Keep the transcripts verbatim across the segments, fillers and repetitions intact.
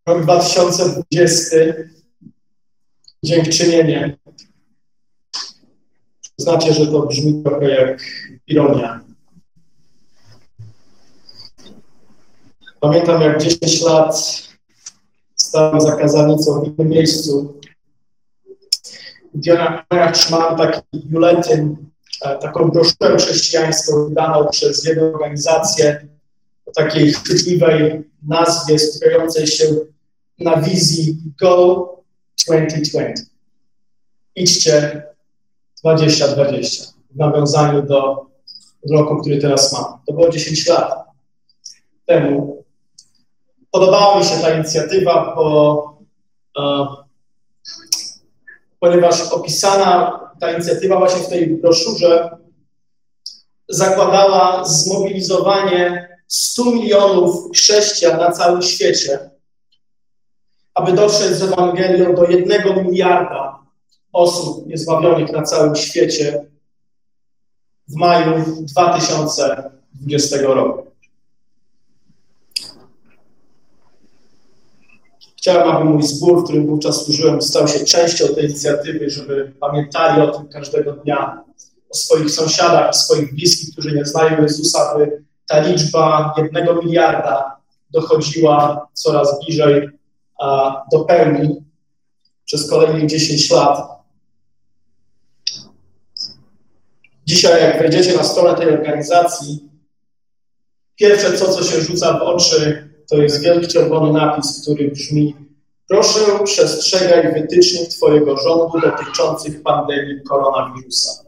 Rok dwa tysiące dwudziesty, dziękczynienie. Znacie, że to brzmi trochę jak ironia. Pamiętam, jak dziesięć lat stałem za kazanicą w innym miejscu. W dniach trzymałem taki biuletyn, taką broszurę chrześcijańską wydaną przez jedną organizację o takiej chwytliwej nazwie skupiającej się na wizji Go dwadzieścia dwadzieścia. Idźcie dwadzieścia dwadzieścia w nawiązaniu do roku, który teraz mam. To było dziesięć lat temu. Podobała mi się ta inicjatywa, bo, e, ponieważ opisana ta inicjatywa właśnie w tej broszurze zakładała zmobilizowanie stu milionów chrześcijan na całym świecie, aby dotrzeć z Ewangelią do jednego miliarda osób niezbawionych na całym świecie w maju dwa tysiące dwudziestego roku. Chciałem, aby mój zbór, w którym wówczas służyłem, stał się częścią tej inicjatywy, żeby pamiętali o tym każdego dnia, o swoich sąsiadach, swoich bliskich, którzy nie znają Jezusa, by ta liczba jednego miliarda dochodziła coraz bliżej a, do pełni przez kolejnych dziesięć lat. Dzisiaj, jak wejdziecie na stronę tej organizacji, pierwsze co, co się rzuca w oczy, to jest wielki czerwony napis, który brzmi: proszę przestrzegaj wytycznych Twojego rządu dotyczących pandemii koronawirusa.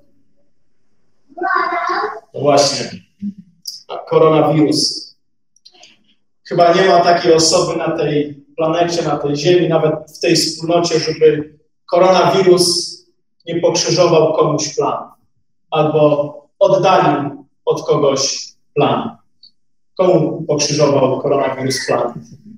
No właśnie, koronawirus. Chyba nie ma takiej osoby na tej planecie, na tej ziemi, nawet w tej wspólnocie, żeby koronawirus nie pokrzyżował komuś plan albo oddalił od kogoś plan. Komu pokrzyżował koronawirus plan?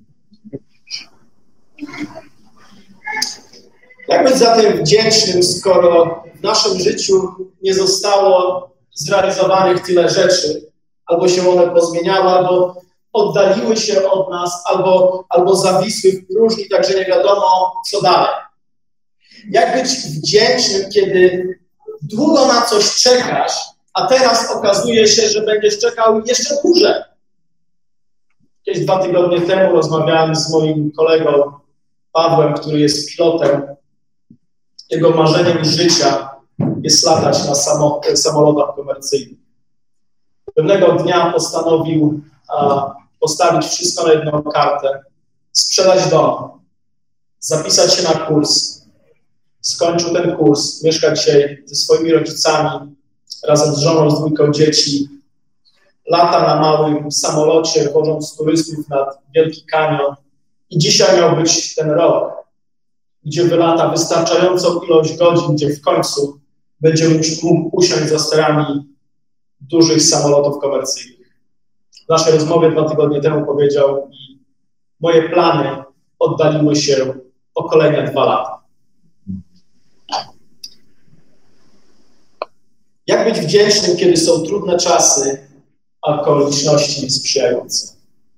Jak być zatem wdzięcznym, skoro w naszym życiu nie zostało zrealizowanych tyle rzeczy, albo się one pozmieniały, albo oddaliły się od nas, albo, albo zawisły w próżni, także nie wiadomo, co dalej. Jak być wdzięcznym, kiedy długo na coś czekasz, a teraz okazuje się, że będziesz czekał jeszcze dłużej. Jakieś dwa tygodnie temu rozmawiałem z moim kolegą Pawłem, który jest pilotem. Jego marzeniem życia jest latać na samo, samolotach komercyjnych. Pewnego dnia postanowił a, postawić wszystko na jedną kartę, sprzedać dom, zapisać się na kurs. Skończył ten kurs, mieszka dzisiaj ze swoimi rodzicami, razem z żoną, z dwójką dzieci. Lata na małym samolocie, wożąc turystów nad Wielki Kanion. I dzisiaj miał być ten rok, gdzie wylata wystarczającą ilość godzin, gdzie w końcu będzie mógł usiąść za sterami dużych samolotów komercyjnych. W naszej rozmowie dwa tygodnie temu powiedział mi: moje plany oddaliły się o kolejne dwa lata. Jak być wdzięcznym, kiedy są trudne czasy, a okoliczności sprzyjające?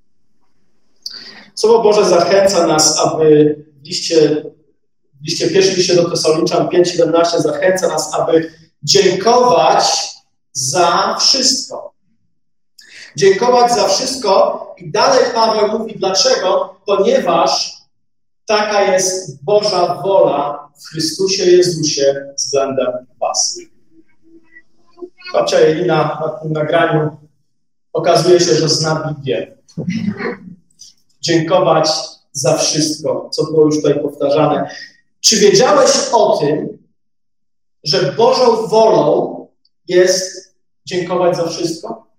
Słowo Boże zachęca nas, aby w liście, w liście pierwszym liście do Tesaloniczan pięć siedemnaście zachęca nas, aby dziękować za wszystko. Dziękować za wszystko i dalej Paweł mówi dlaczego, ponieważ taka jest Boża wola w Chrystusie Jezusie względem was. Babcia Jelina na tym nagraniu okazuje się, że zna Biblię. Dziękować za wszystko, co było już tutaj powtarzane. Czy wiedziałeś o tym, że Bożą wolą jest dziękować za wszystko?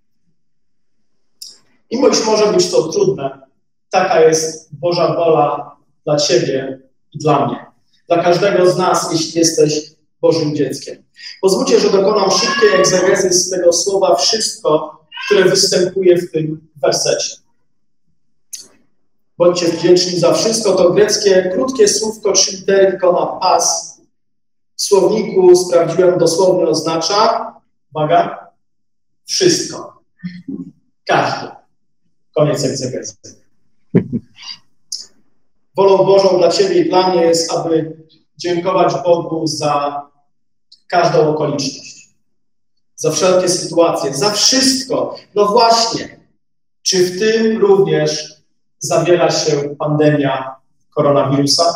Mimo iż może być to trudne, taka jest Boża wola dla ciebie i dla mnie. Dla każdego z nas, jeśli jesteś Bożym dzieckiem. Pozwólcie, że dokonam szybkiej egzegezy z tego słowa wszystko, które występuje w tym wersecie. Bądźcie wdzięczni za wszystko. To greckie, krótkie słówko, trzy litery, tylko ma pas. W słowniku sprawdziłem, dosłownie oznacza, uwaga, wszystko. Każdy. Koniec egzegezy. Wolą Bożą dla Ciebie i dla mnie jest, aby dziękować Bogu za każdą okoliczność, za wszelkie sytuacje, za wszystko. No właśnie, czy w tym również zawiera się pandemia koronawirusa?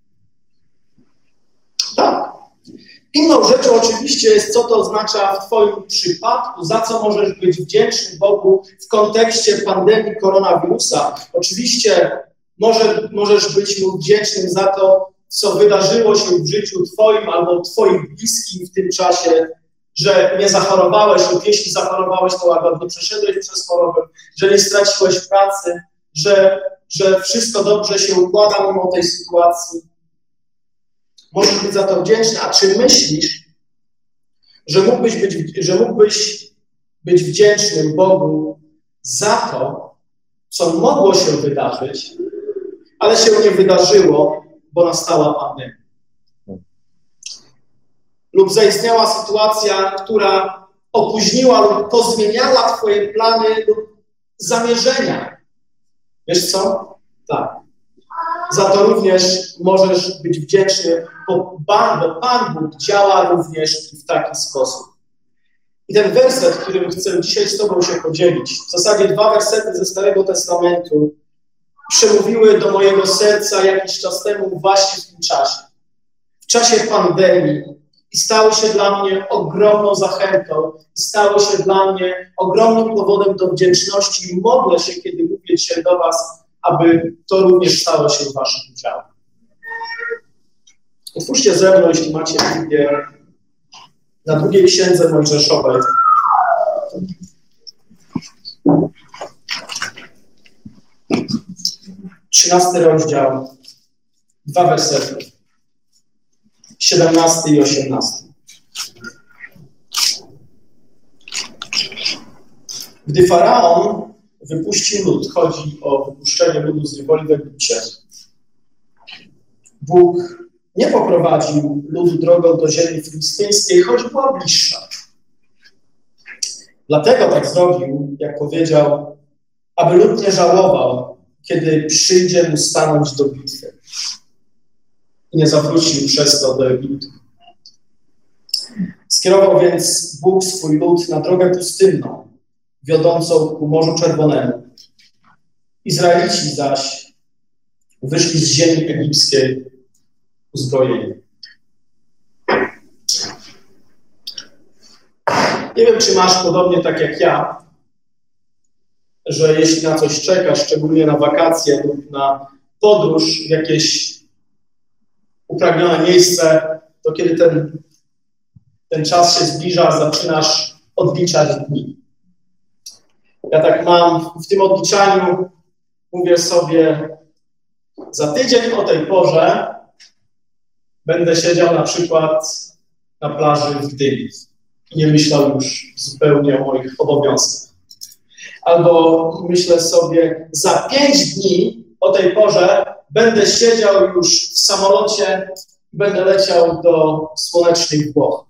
Tak. Inną rzeczą oczywiście jest, co to oznacza w Twoim przypadku, za co możesz być wdzięczny Bogu w kontekście pandemii koronawirusa. Oczywiście może, możesz być Mu wdzięcznym za to, co wydarzyło się w życiu Twoim albo Twoich bliskich w tym czasie, że nie zachorowałeś lub jeśli zachorowałeś, to łagodnie przeszedłeś przez chorobę, że nie straciłeś pracy, że, że wszystko dobrze się układa mimo tej sytuacji. Możesz być za to wdzięczny. A czy myślisz, że mógłbyś być, że mógłbyś być wdzięcznym Bogu za to, co mogło się wydarzyć, ale się nie wydarzyło, bo nastała pandemia? Lub zaistniała sytuacja, która opóźniła lub pozmieniała Twoje plany lub zamierzenia. Wiesz co? Tak. Za to również możesz być wdzięczny, bo Pan, bo Pan Bóg działa również w taki sposób. I ten werset, którym chcę dzisiaj z Tobą się podzielić, w zasadzie dwa wersety ze Starego Testamentu, przemówiły do mojego serca jakiś czas temu właśnie w tym czasie. W czasie pandemii i stały się dla mnie ogromną zachętą i stały się dla mnie ogromnym powodem do wdzięczności i modlę się, kiedy mówię dzisiaj do Was, aby to również stało się Waszym udziałem. Otwórzcie ze mną, jeśli macie Biblię, na drugiej Księdze Mojżeszowej. Trzynasty rozdział, dwa wersety, siedemnasty i osiemnasty. Gdy Faraon wypuścił lud, chodzi o wypuszczenie ludu z niewoli w Egipcie, Bóg nie poprowadził ludu drogą do ziemi filistyńskiej, choć była bliższa. Dlatego tak zrobił, jak powiedział, aby lud nie żałował, kiedy przyjdzie mu stanąć do bitwy. I nie zawrócił przez to do Egiptu. Skierował więc Bóg swój lud na drogę pustynną, wiodącą ku Morzu Czerwonemu. Izraelici zaś wyszli z ziemi egipskiej uzbrojeni. Nie wiem, czy masz podobnie tak jak ja, że jeśli na coś czekasz, szczególnie na wakacje lub na podróż w jakieś upragnione miejsce, to kiedy ten, ten czas się zbliża, zaczynasz odliczać dni. Ja tak mam w tym odliczaniu, mówię sobie, za tydzień o tej porze będę siedział na przykład na plaży w Gdyni i nie myślał już zupełnie o moich obowiązkach. Albo myślę sobie, za pięć dni o tej porze będę siedział już w samolocie i będę leciał do słonecznych Włoch.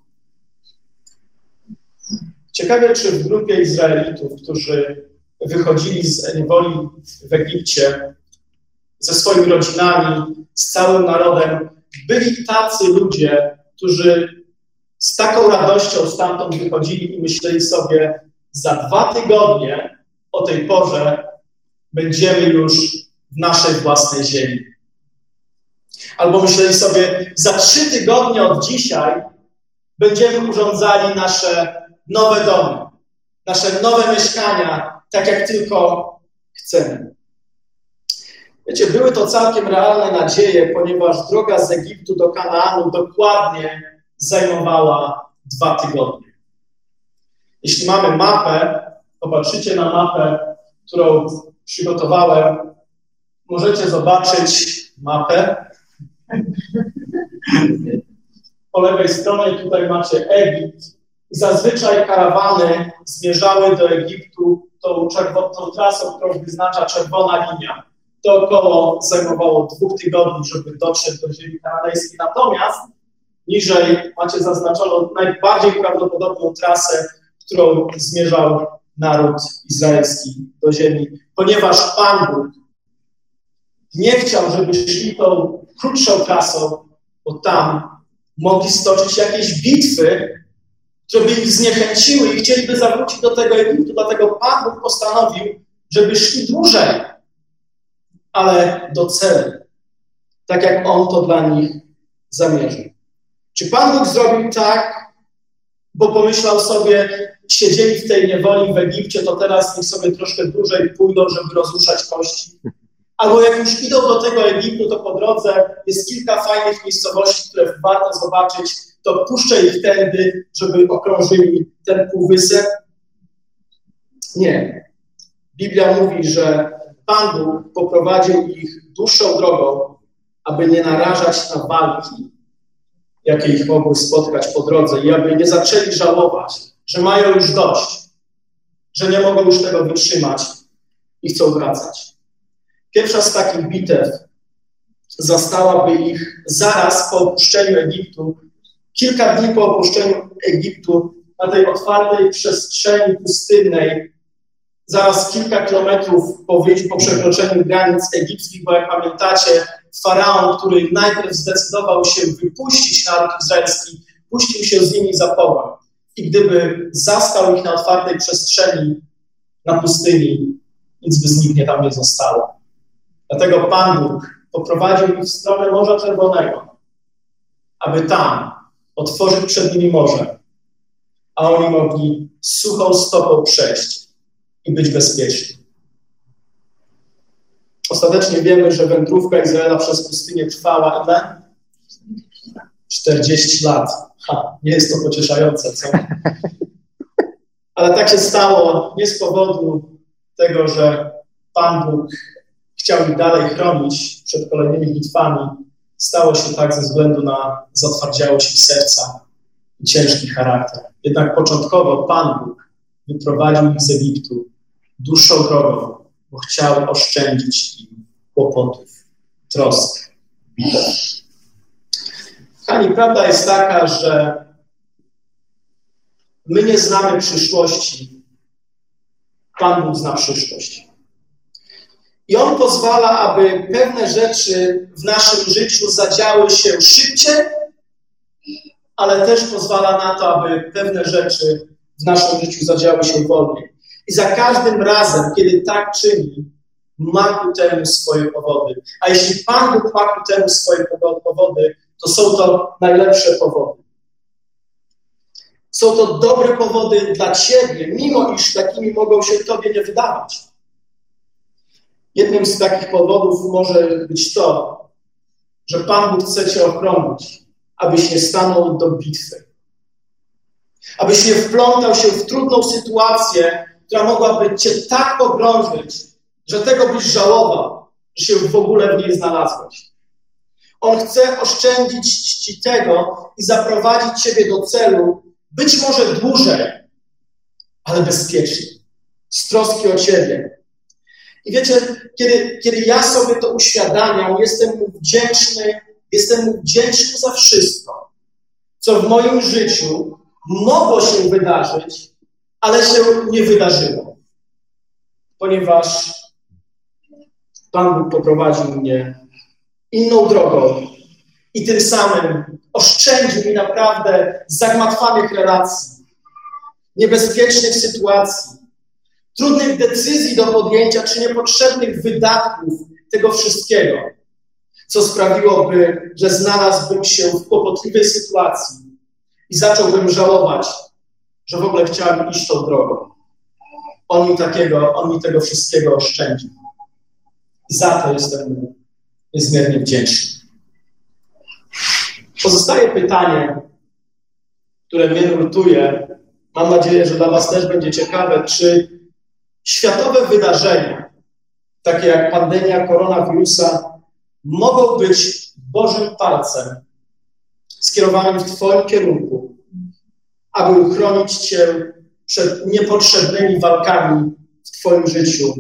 Ciekawe, czy w grupie Izraelitów, którzy wychodzili z niewoli w Egipcie ze swoimi rodzinami, z całym narodem, byli tacy ludzie, którzy z taką radością stamtąd wychodzili i myśleli sobie, za dwa tygodnie o tej porze będziemy już w naszej własnej ziemi. Albo myśleli sobie, za trzy tygodnie od dzisiaj będziemy urządzali nasze nowe domy, nasze nowe mieszkania, tak jak tylko chcemy. Wiecie, były to całkiem realne nadzieje, ponieważ droga z Egiptu do Kanaanu dokładnie zajmowała dwa tygodnie. Jeśli mamy mapę, popatrzycie na mapę, którą przygotowałem, możecie zobaczyć mapę. Po lewej stronie tutaj macie Egipt. Zazwyczaj karawany zmierzały do Egiptu tą, tą trasą, którą wyznacza czerwona linia. To około zajmowało dwóch tygodni, żeby dotrzeć do ziemi kananejskiej. Natomiast niżej macie zaznaczoną najbardziej prawdopodobną trasę, którą zmierzał naród izraelski do ziemi, ponieważ Pan Bóg nie chciał, żeby szli tą krótszą trasą, bo tam mogli stoczyć jakieś bitwy, które by ich zniechęciły i chcieliby zawrócić do tego Egiptu. Dlatego Pan Bóg postanowił, żeby szli dłużej, ale do celu, tak jak On to dla nich zamierzył. Czy Pan Bóg zrobił tak, bo pomyślał sobie, siedzieli w tej niewoli w Egipcie, to teraz niech sobie troszkę dłużej pójdą, żeby rozruszać kości? Albo jak już idą do tego Egiptu, to po drodze jest kilka fajnych miejscowości, które warto zobaczyć, to puszczę ich tędy, żeby okrążyli ten półwysep? Nie. Biblia mówi, że Pan Bóg poprowadził ich dłuższą drogą, aby nie narażać na walki, jakie ich mogły spotkać po drodze i aby nie zaczęli żałować, że mają już dość, że nie mogą już tego wytrzymać i chcą wracać. Pierwsza z takich bitew zastałaby ich zaraz po opuszczeniu Egiptu, kilka dni po opuszczeniu Egiptu na tej otwartej przestrzeni pustynnej, zaraz kilka kilometrów po wyjściu, po przekroczeniu granic egipskich, bo jak pamiętacie, Faraon, który najpierw zdecydował się wypuścić naród izraelski, puścił się z nimi za pogoń. I gdyby zastał ich na otwartej przestrzeni na pustyni, nic by z nich nie tam nie zostało. Dlatego Pan Bóg poprowadził ich w stronę Morza Czerwonego, aby tam otworzyć przed nimi morze, a oni mogli suchą stopą przejść i być bezpieczni. Ostatecznie wiemy, że wędrówka Izraela przez pustynię trwała ile? czterdzieści lat. Ha, nie jest to pocieszające, co? Ale tak się stało nie z powodu tego, że Pan Bóg chciał ich dalej chronić przed kolejnymi bitwami. Stało się tak ze względu na zatwardziałość ich serca i ciężki charakter. Jednak początkowo Pan Bóg wyprowadził ich z Egiptu dłuższą drogą, bo chciał oszczędzić im kłopotów, trosk, bitew. Kochani, prawda jest taka, że my nie znamy przyszłości. Pan Bóg zna przyszłość. I On pozwala, aby pewne rzeczy w naszym życiu zadziały się szybciej, ale też pozwala na to, aby pewne rzeczy w naszym życiu zadziały się wolniej. I za każdym razem, kiedy tak czyni, ma ku temu swoje powody. A jeśli Pan Bóg ma ku temu swoje powody, to są to najlepsze powody. Są to dobre powody dla Ciebie, mimo iż takimi mogą się Tobie nie wydawać. Jednym z takich powodów może być to, że Pan Bóg chce Cię ochronić, abyś nie stanął do bitwy. Abyś nie wplątał się w trudną sytuację, która mogłaby Cię tak pogrążyć, że tego byś żałował, że się w ogóle w niej znalazłeś. On chce oszczędzić Ci tego i zaprowadzić Ciebie do celu, być może dłużej, ale bezpiecznie, z troski o Ciebie. I wiecie, kiedy, kiedy ja sobie to uświadamiam, jestem mu wdzięczny, jestem mu wdzięczny za wszystko, co w moim życiu mogło się wydarzyć, ale się nie wydarzyło. Ponieważ Pan Bóg poprowadził mnie inną drogą i tym samym oszczędził mi naprawdę zagmatwanych relacji, niebezpiecznych sytuacji, trudnych decyzji do podjęcia, czy niepotrzebnych wydatków tego wszystkiego, co sprawiłoby, że znalazłbym się w kłopotliwej sytuacji i zacząłbym żałować, że w ogóle chciałem iść tą drogą. On mi takiego, on mi tego wszystkiego oszczędził. I za to jestem mu niezmiernie wdzięczny. Pozostaje pytanie, które mnie nurtuje. Mam nadzieję, że dla was też będzie ciekawe, czy światowe wydarzenia, takie jak pandemia koronawirusa, mogą być Bożym palcem skierowanym w Twoim kierunku, aby uchronić Cię przed niepotrzebnymi walkami w Twoim życiu.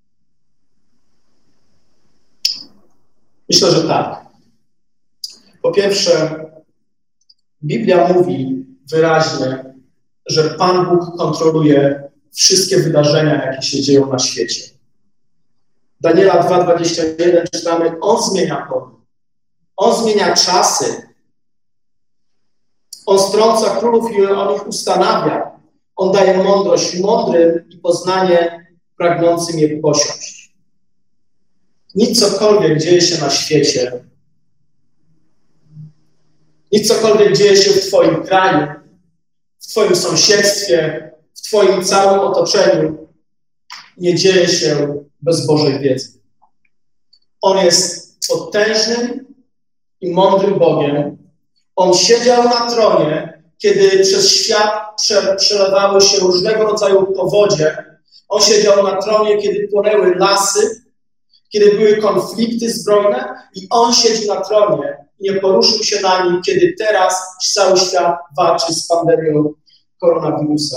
Myślę, że tak. Po pierwsze, Biblia mówi wyraźnie, że Pan Bóg kontroluje wszystkie wydarzenia, jakie się dzieją na świecie. Daniela dwa dwadzieścia jeden czytamy, On zmienia pory. On zmienia czasy. On strąca królów i On ich ustanawia. On daje mądrość mądrym i poznanie pragnącym je posiąść. Nic cokolwiek dzieje się na świecie, nic cokolwiek dzieje się w Twoim kraju, w Twoim sąsiedztwie, w Twoim całym otoczeniu, nie dzieje się bez Bożej wiedzy. On jest potężnym i mądrym Bogiem. On siedział na tronie, kiedy przez świat prze, przelewały się różnego rodzaju powodzie. On siedział na tronie, kiedy płonęły lasy, kiedy były konflikty zbrojne i On siedzi na tronie i nie poruszył się na nim, kiedy teraz cały świat walczy z pandemią koronawirusa.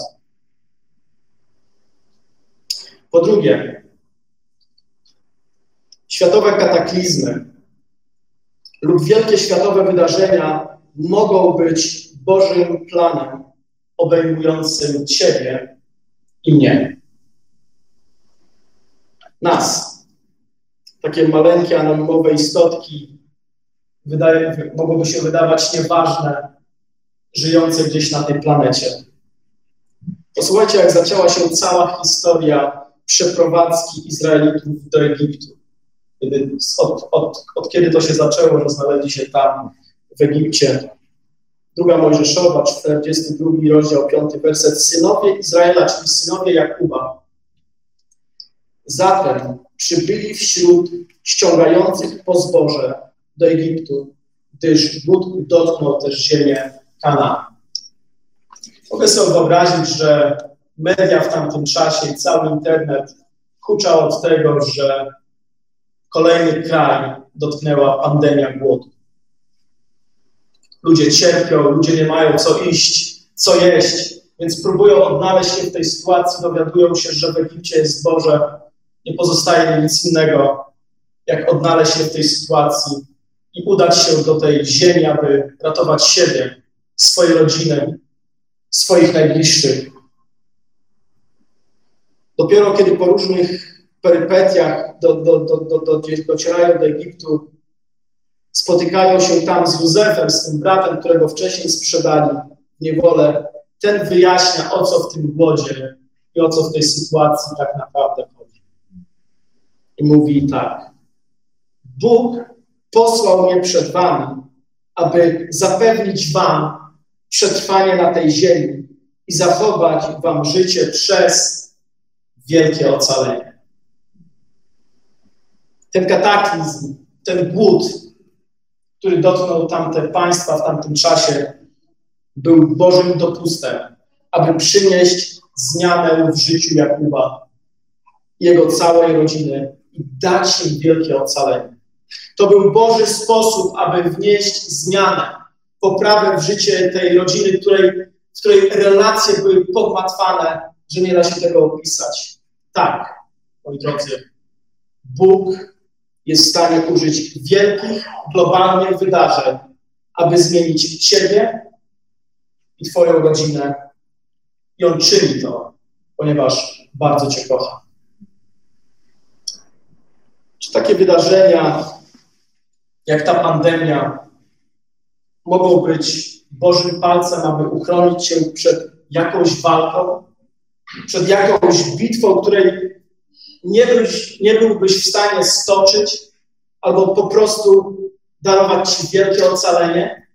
Po drugie, światowe kataklizmy lub wielkie światowe wydarzenia mogą być Bożym planem obejmującym Ciebie i mnie. Nas. Takie maleńkie, anonimowe istotki wydaje, mogłoby się wydawać nieważne, żyjące gdzieś na tej planecie. Posłuchajcie, jak zaczęła się cała historia przeprowadzki Izraelitów do Egiptu. Kiedy, od, od, od kiedy to się zaczęło, że znaleźli się tam w Egipcie. Druga Mojżeszowa, czterdziesty drugi rozdział, piąty werset. Synowie Izraela, czyli synowie Jakuba, zatem przybyli wśród ściągających po zboże do Egiptu, gdyż Bóg dotknął też ziemię Kanaan. Mogę sobie wyobrazić, że media w tamtym czasie i cały internet huczał od tego, że kolejny kraj dotknęła pandemia głodu. Ludzie cierpią, ludzie nie mają co iść, co jeść, więc próbują odnaleźć się w tej sytuacji, dowiadują się, że w Egipcie jest zboże. Nie pozostaje im nic innego, jak odnaleźć się w tej sytuacji i udać się do tej ziemi, aby ratować siebie, swoje rodziny, swoich najbliższych. Dopiero kiedy po różnych perypetiach do, do, do, do, do, docierają do Egiptu, spotykają się tam z Józefem, z tym bratem, którego wcześniej sprzedali w niewolę. Ten wyjaśnia, o co w tym głodzie i o co w tej sytuacji tak naprawdę chodzi. I mówi tak. Bóg posłał mnie przed wami, aby zapewnić wam przetrwanie na tej ziemi i zachować wam życie przez wielkie ocalenie. Ten kataklizm, ten głód, który dotknął tamte państwa w tamtym czasie, był Bożym dopustem, aby przynieść zmianę w życiu Jakuba, jego całej rodziny i dać im wielkie ocalenie. To był Boży sposób, aby wnieść zmianę, poprawę w życie tej rodziny, której, w której relacje były pogmatwane, że nie da się tego opisać. Tak, moi drodzy, Bóg jest w stanie użyć wielkich, globalnych wydarzeń, aby zmienić Ciebie i Twoją rodzinę. I On czyni to, ponieważ bardzo Cię kocha. Czy takie wydarzenia, jak ta pandemia, mogą być Bożym palcem, aby uchronić Cię przed jakąś walką, przed jakąś bitwą, której nie, byś, nie byłbyś w stanie stoczyć, albo po prostu darować Ci wielkie ocalenie?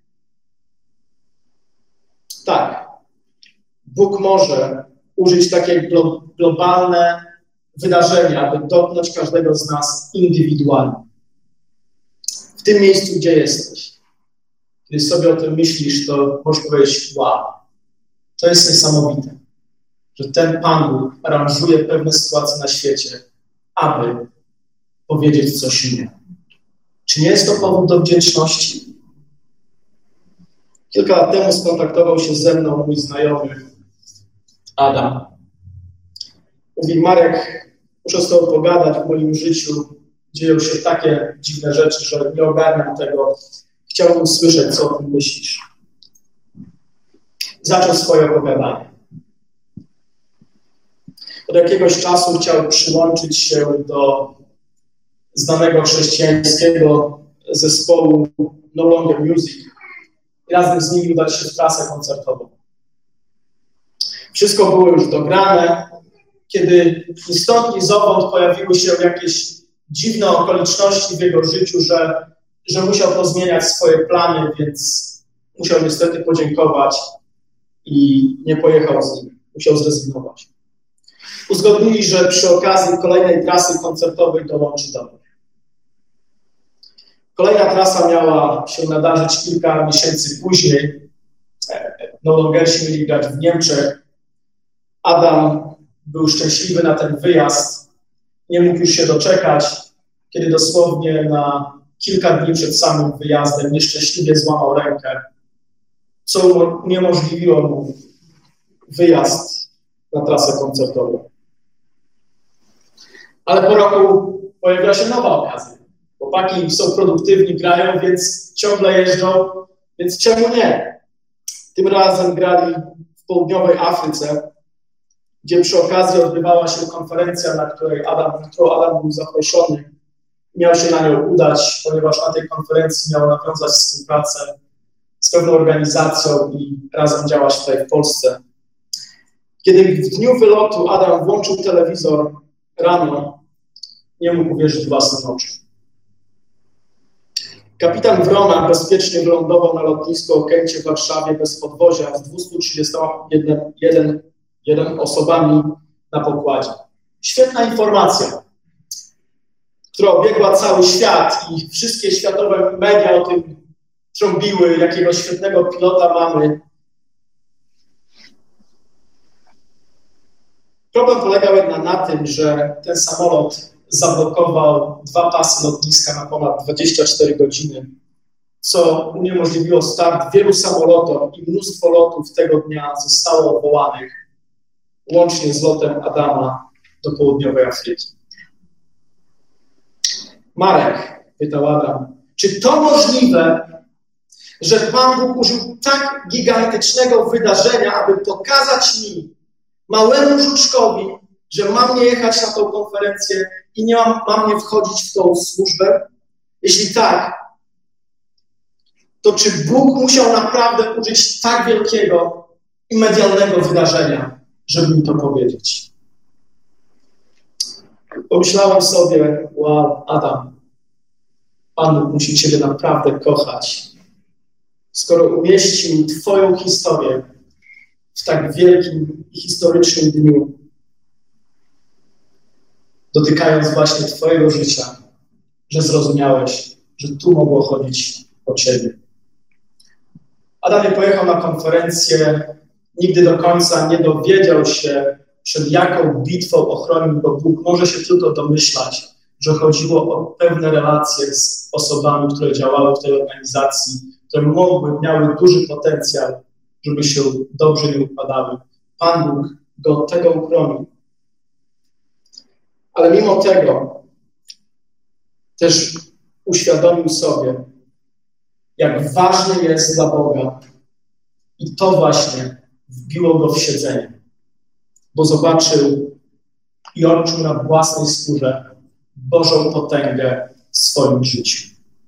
Tak. Bóg może użyć takie glo, globalne wydarzenia, aby dotknąć każdego z nas indywidualnie. W tym miejscu, gdzie jesteś. Kiedy sobie o tym myślisz, to możesz powiedzieć, wow, to jest niesamowite, że ten Pan Bóg aranżuje pewne sytuacje na świecie, aby powiedzieć coś innego. Czy nie jest to powód do wdzięczności? Kilka lat temu skontaktował się ze mną mój znajomy Adam. Mówi, Marek, muszę z tobą pogadać, w moim życiu dzieją się takie dziwne rzeczy, że nie ogarniam tego. Chciałbym usłyszeć, co o tym myślisz. Zaczął swoje opowiadanie. Od jakiegoś czasu chciał przyłączyć się do znanego chrześcijańskiego zespołu No Longer Music i razem z nimi udać się w trasę koncertową. Wszystko było już dograne, kiedy ni stąd, ni zowąd pojawiły się jakieś dziwne okoliczności w jego życiu, że, że musiał pozmieniać swoje plany, więc musiał niestety podziękować i nie pojechał z nim. Musiał zrezygnować. Uzgodnili, że przy okazji kolejnej trasy koncertowej dołączy do nich. Kolejna trasa miała się nadarzyć kilka miesięcy później. No Longersi mieli grać w Niemczech. Adam był szczęśliwy na ten wyjazd. Nie mógł już się doczekać, kiedy dosłownie na kilka dni przed samym wyjazdem nieszczęśliwie złamał rękę, co uniemożliwiło mu wyjazd na trasę koncertową. Ale po roku pojawiła się nowa okazja. Chłopaki są produktywni, grają, więc ciągle jeżdżą, więc czemu nie? Tym razem grali w południowej Afryce, gdzie przy okazji odbywała się konferencja, na której Adam, na którą Adam był zaproszony. Miał się na nią udać, ponieważ na tej konferencji miał nawiązać współpracę z pewną organizacją i razem działać tutaj w Polsce. Kiedy w dniu wylotu Adam włączył telewizor rano, nie mógł uwierzyć własnym oczom. Kapitan Wrona bezpiecznie wylądował na lotnisku Okęcie w Warszawie bez podwozia z dwieście trzydziestoma jedną osobami na pokładzie. Świetna informacja, która obiegła cały świat i wszystkie światowe media o tym trąbiły, jakiego świetnego pilota mamy. Problem polegał jednak na tym, że ten samolot zablokował dwa pasy lotniska na ponad dwadzieścia cztery godziny, co uniemożliwiło start wielu samolotom i mnóstwo lotów tego dnia zostało odwołanych, łącznie z lotem Adama do południowej Afryki. Marek, pytał Adam, czy to możliwe, że Pan Bóg użył tak gigantycznego wydarzenia, aby pokazać mi, małemu żuczkowi, że mam nie jechać na tą konferencję i nie mam, mam nie wchodzić w tą służbę? Jeśli tak, to czy Bóg musiał naprawdę użyć tak wielkiego i medialnego wydarzenia, żeby mi to powiedzieć? Pomyślałem sobie, wow, Adam, Pan Bóg musi Ciebie naprawdę kochać, skoro umieścił Twoją historię w tak wielkim i historycznym dniu, dotykając właśnie Twojego życia, że zrozumiałeś, że tu mogło chodzić o Ciebie. Adam nie pojechał na konferencję, nigdy do końca nie dowiedział się, przed jaką bitwą ochronił go Bóg. Może się tylko domyślać, że chodziło o pewne relacje z osobami, które działały w tej organizacji, które mogły, miały duży potencjał, żeby się dobrze nie układały. Pan Bóg go od tego uchronił. Ale mimo tego też uświadomił sobie, jak ważny jest dla Boga. I to właśnie wbiło go w siedzenie, bo zobaczył i odczuł na własnej skórze Bożą potęgę w swoim życiu.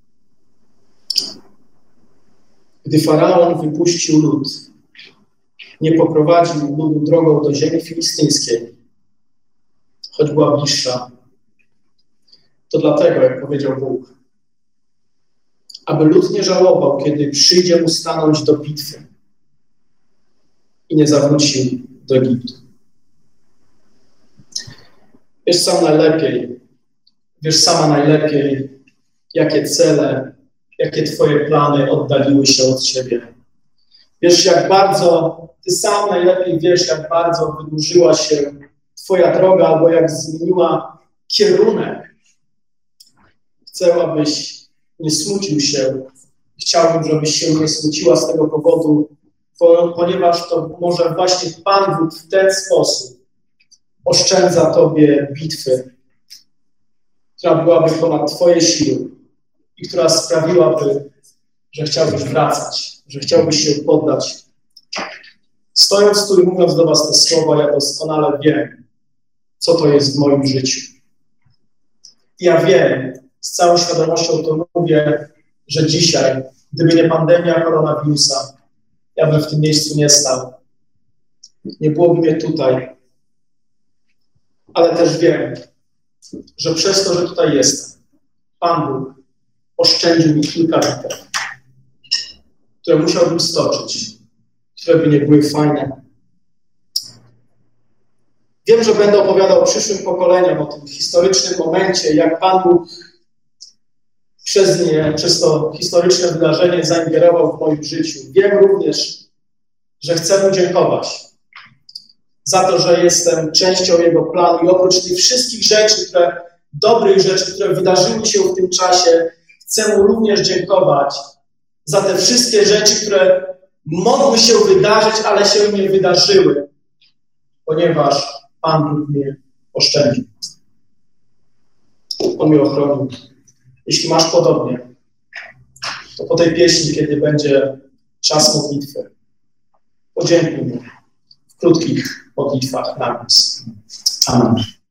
Gdy Faraon wypuścił lud, nie poprowadził ludu drogą do ziemi filistyńskiej, choć była bliższa, to dlatego, jak powiedział Bóg, aby lud nie żałował, kiedy przyjdzie mu stanąć do bitwy i nie zawrócił do Egiptu. Wiesz sam najlepiej, wiesz sama najlepiej, jakie cele, jakie Twoje plany oddaliły się od Ciebie. Wiesz, jak bardzo, Ty sam najlepiej wiesz, jak bardzo wydłużyła się Twoja droga, albo jak zmieniła kierunek. Chcę, abyś nie smucił się. Chciałbym, żebyś się nie smuciła z tego powodu, ponieważ to może właśnie Pan Bóg w ten sposób oszczędza Tobie bitwy, która byłaby ponad Twoje siły i która sprawiłaby, że chciałbyś wracać, że chciałbyś się poddać. Stojąc tu i mówiąc do Was te słowa, ja doskonale wiem, co to jest w moim życiu. Ja wiem, z całą świadomością to mówię, że dzisiaj, gdyby nie pandemia koronawirusa, ja bym w tym miejscu nie stał. Nie byłoby mnie tutaj. Ale też wiem, że przez to, że tutaj jestem, Pan Bóg oszczędził mi kilka bitew, które musiałbym stoczyć, które by nie były fajne. Wiem, że będę opowiadał przyszłym pokoleniom o tym historycznym momencie, jak Pan Bóg przez nie, przez to historyczne wydarzenie zaingerował w moim życiu. Wiem również, że chcę Mu dziękować za to, że jestem częścią Jego planu i oprócz tych wszystkich rzeczy, które, dobrych rzeczy, które wydarzyły się w tym czasie, chcę Mu również dziękować za te wszystkie rzeczy, które mogły się wydarzyć, ale się nie wydarzyły, ponieważ Pan Bóg mnie oszczędził. On mnie ochronił. Jeśli masz podobnie, to po tej pieśni, kiedy będzie czas modlitwy, podziękuj Mu w krótkich modlitwach na nas. Amen.